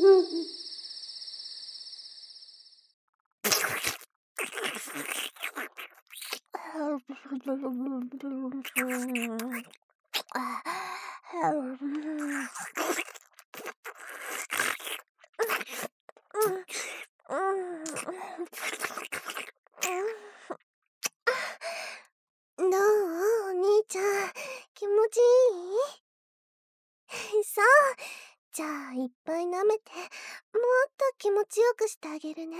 どうお兄ちゃん、気持ちいい？そう。じゃあいっぱい舐めて、もっと気持ちよくしてあげるね。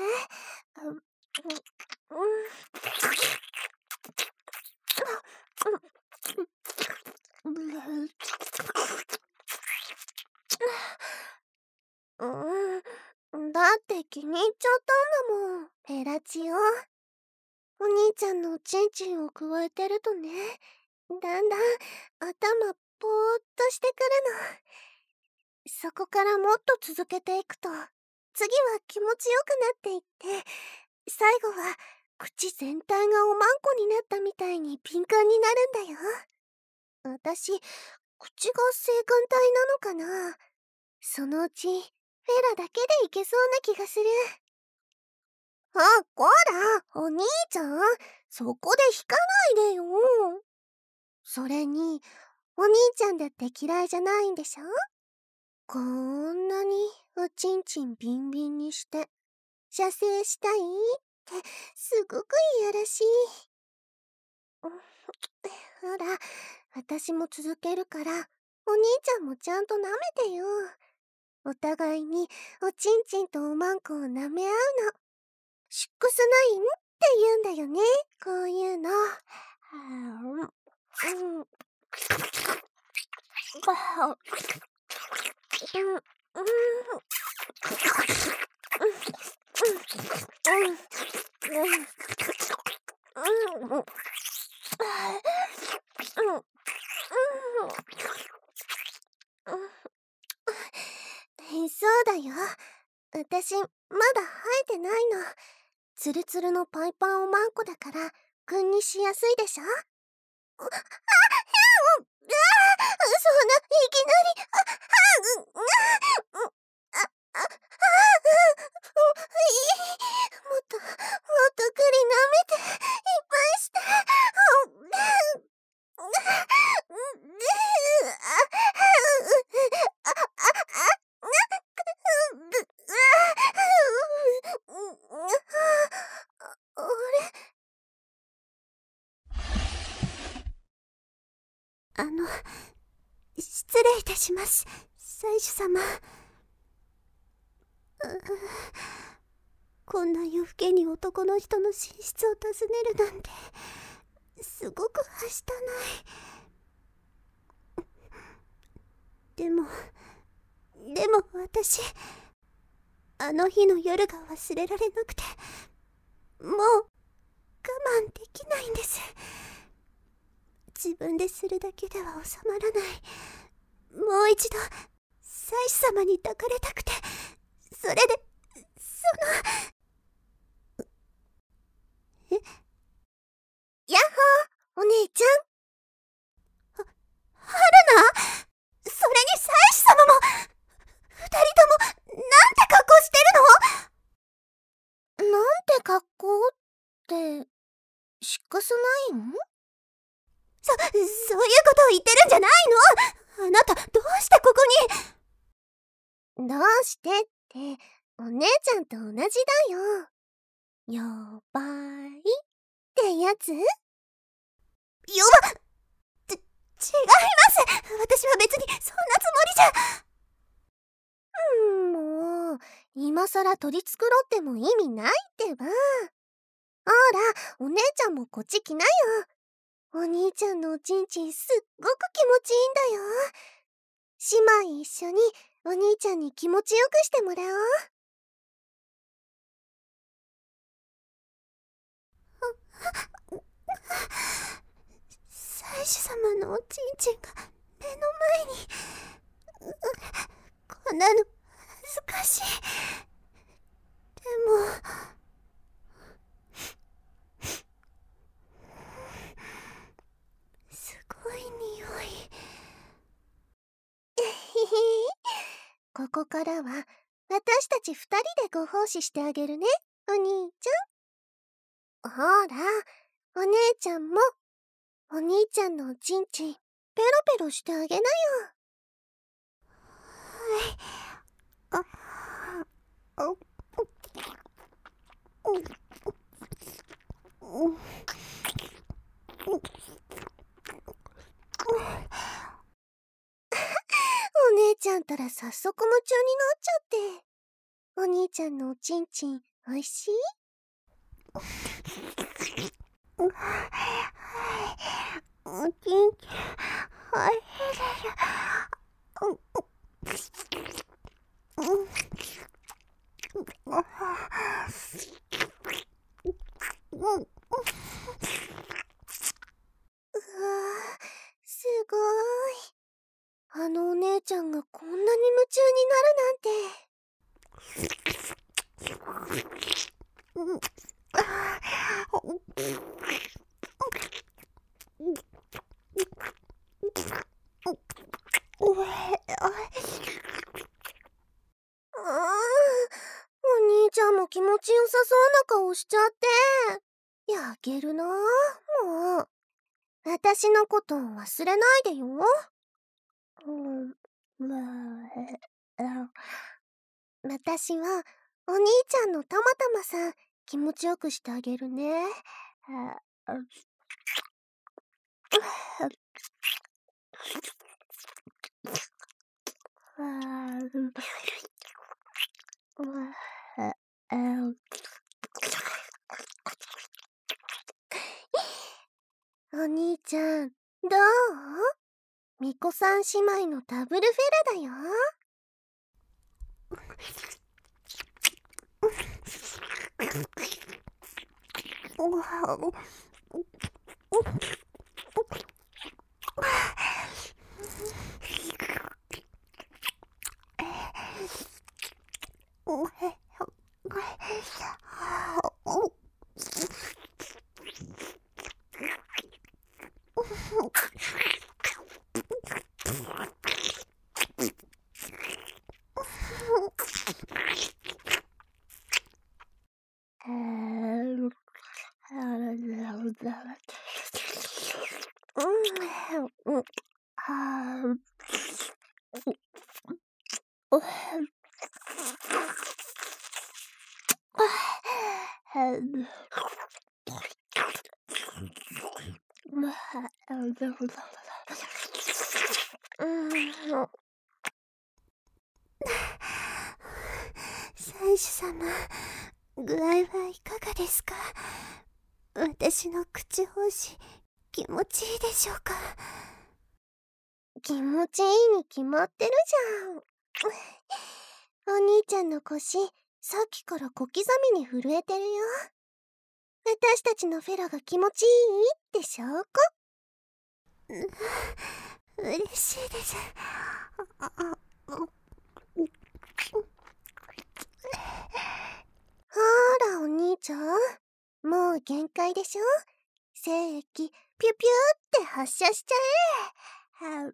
だって気に入っちゃったんだもん、ペラチオ。お兄ちゃんのおちんちんをくわえてるとね、だんだん頭ぽーっとしてくるの。そこからもっと続けていくと、次は気持ちよくなっていって、最後は口全体がおまんこになったみたいに敏感になるんだよ。私、口が性感帯なのかな？そのうち、フェラだけでいけそうな気がする。あ、こら、お兄ちゃん、そこで引かないでよ。それに、お兄ちゃんだって嫌いじゃないんでしょ？こんなにおちんちんビンビンにして、射精したいってすごくいやらしい。ほら、私も続けるから、お兄ちゃんもちゃんと舐めてよ。お互いにおちんちんとおまんこを舐め合うの。シックスナインって言うんだよね、こういうの。そうだよ。私、まだ生えてないの。ツルツルのパイパンおまんこだから、君にしやすいでしょ？そんな、いきなり、もっと、もっと栗舐めて、いっぱいして。あれ？失礼いたします、妻子様。こんな夜更けに男の人の寝室を訪ねるなんて、すごくはしたない。でも私、あの日の夜が忘れられなくて、もう我慢できないんです。自分でするだけでは収まらない。もう一度、妻子様に抱かれたくて、それで、え？やっほー、お姉ちゃん。春菜？それに妻子様も、二人とも、なんて格好してるの？なんて格好って、シックスナイン？そういうことを言ってるんじゃないの？あなた、どうしてここに？どうしてって、お姉ちゃんと同じだよ。よばいってやつ？違います。私は別にそんなつもりじゃ。もう、今さら取り繕っても意味ないってば。ほら、お姉ちゃんもこっち来なよ。お兄ちゃんのおちんちんすっごく気持ちいいんだよ。姉妹一緒にお兄ちゃんに気持ちよくしてもらおう。妻子様のおちんちんが目の前に。こんなの恥ずかしい。でも、すごい匂い。ここからは私たち2人でご奉仕してあげるね、お兄ちゃん。ほら、お姉ちゃんも、お兄ちゃんのおちんちん、ペロペロしてあげなよ。お姉ちゃんたら早速夢中になっちゃって。お兄ちゃんのおちんちん、おいしい？おちんちん、おいしいです。すごい。あのお姉ちゃんがこんなに夢中になるなんて。お兄ちゃんも気持ちよさそうな顔しちゃって。やけるなぁ、もう。私のこと忘れないでよ。私は、お兄ちゃんのたまたまさん、気持ちよくしてあげるね。お兄ちゃん、どう？みこさん姉妹のダブルフェラだよ。祭司様、具合はいかがですか？私の口奉仕、気持ちいいでしょうか？気持ちいいに決まってるじゃん。お兄ちゃんの腰、さっきから小刻みに震えてるよ。私たちのフェラが気持ちいいって証拠。嬉しいです。ほーらお兄ちゃん、もう限界でしょ？精液ピュピュって発射しちゃえ。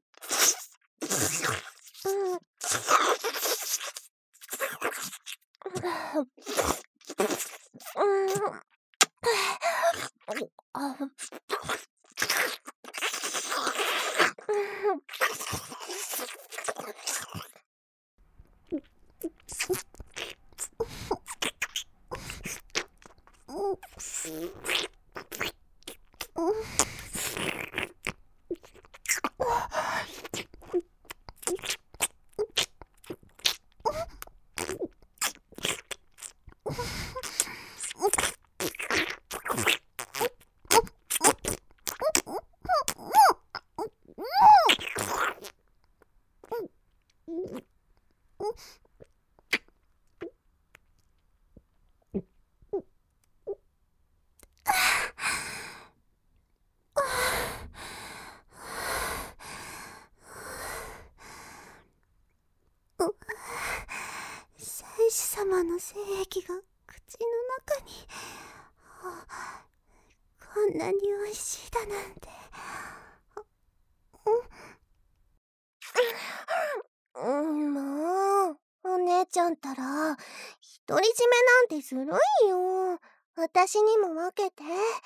祭司様の精液が口の中に。こんなに美味しいだなんて。もう、お姉ちゃんったら、独り占めなんてずるいよ。私にも分けて。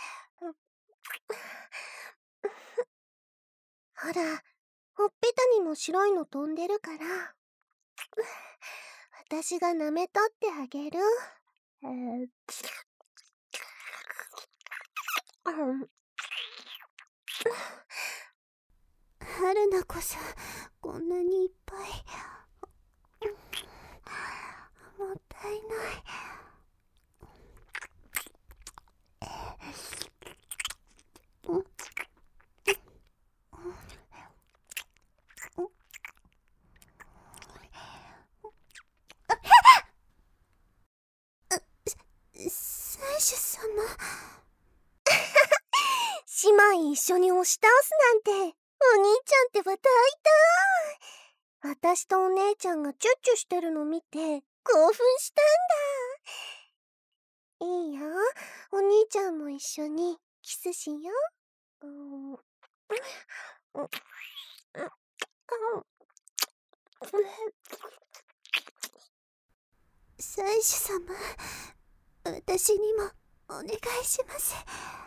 ほら、ほっぺたにも白いの飛んでるから、私が舐めとってあげる。春菜こそこんなにいっぱい。もったいない。祭司様。姉妹一緒に押し倒すなんて、お兄ちゃんってまた会いたい。私とお姉ちゃんがチュッチュしてるの見て興奮したんだ。いいよ、お兄ちゃんも一緒にキスしよう。祭司様、私にもお願いします。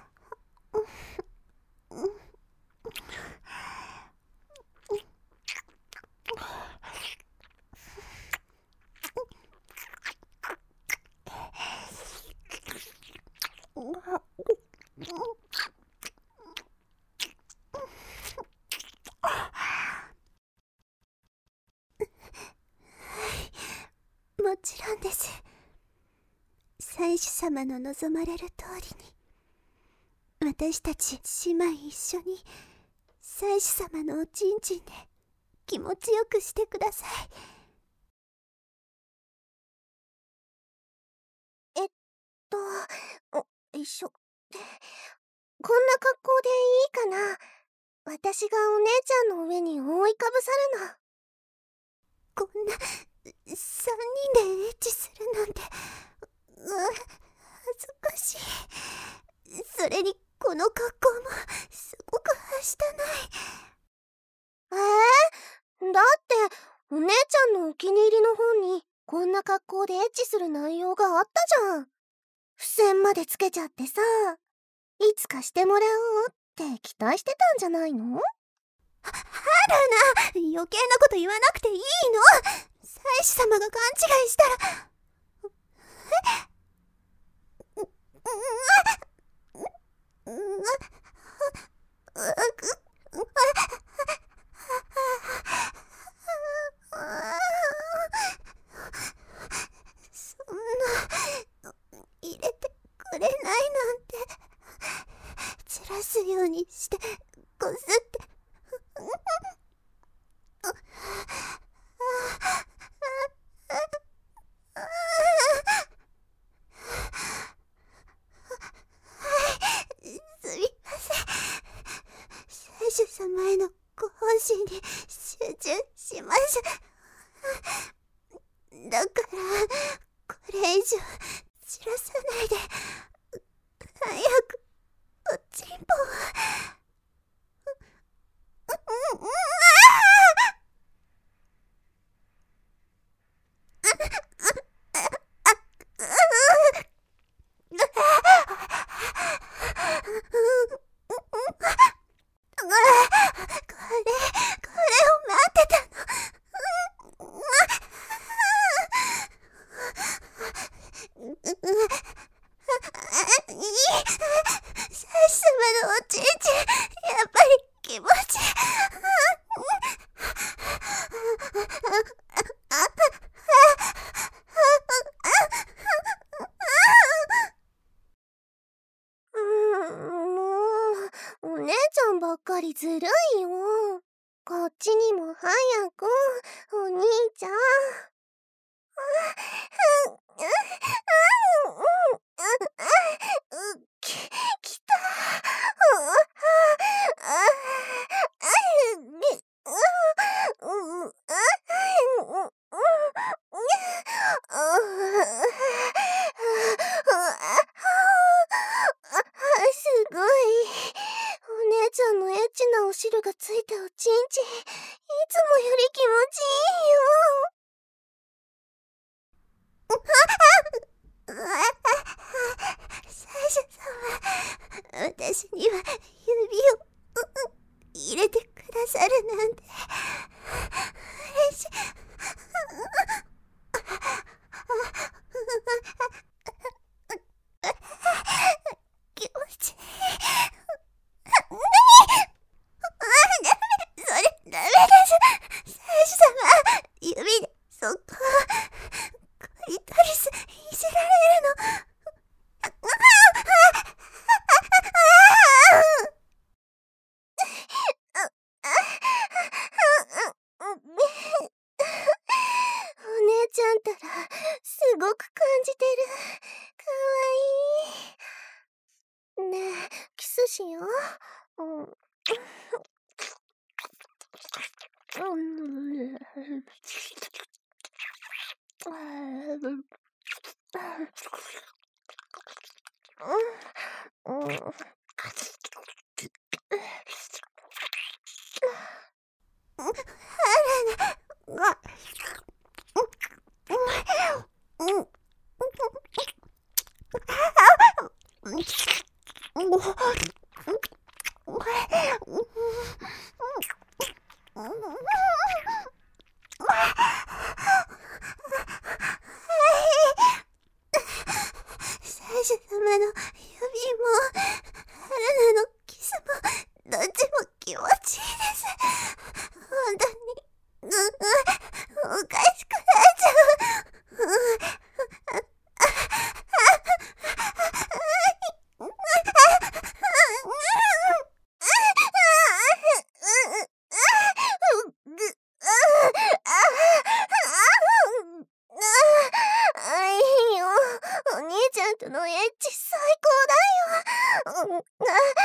もちろんです。祭司様の望まれる通りに、私たち姉妹一緒に祭司様のおちんちんで気持ちよくしてください。一緒って、こんな格好でいいかな。私がお姉ちゃんの上に覆いかぶさるの。こんな3人でエッチするなんて、恥ずかしい。それにこの格好もすごくはしたない。だってお姉ちゃんのお気に入りの本にこんな格好でエッチする内容があったじゃん。付箋までつけちゃってさ、いつかしてもらおうって期待してたんじゃないの？春菜、余計なこと言わなくていいの。祭司様が勘違いしたら。そんな入れてくれないなんて。散らすようにしてこすって。すみません。祭司様へのご本心に集中します。だからこれ以上散らさないで、早くおちんぽを。これを待ってたの。祭司様のおちんちん、やっぱり気持ちいい。もう、お姉ちゃんばっかりずるいよ。こっちにも早く、お兄ちゃん。きた。すごい。お姉ちゃんのエッチなお汁がついたおちんちん、いつもより気持ちいいよ。 サシャ様、私には指を入れてくださるなんて嬉しい。気持ちいい。それダメです。サシ様、指でそこクリトリスいじられるの。お姉ちゃんたらすごく感じてる。かわいい。ねえ、キスしよう。サシャ様の指も春菜のキスもどっちも気持ちいいです。本当におかしくなっちゃう。いいよ、お兄ちゃんとのエッチ最高だよ。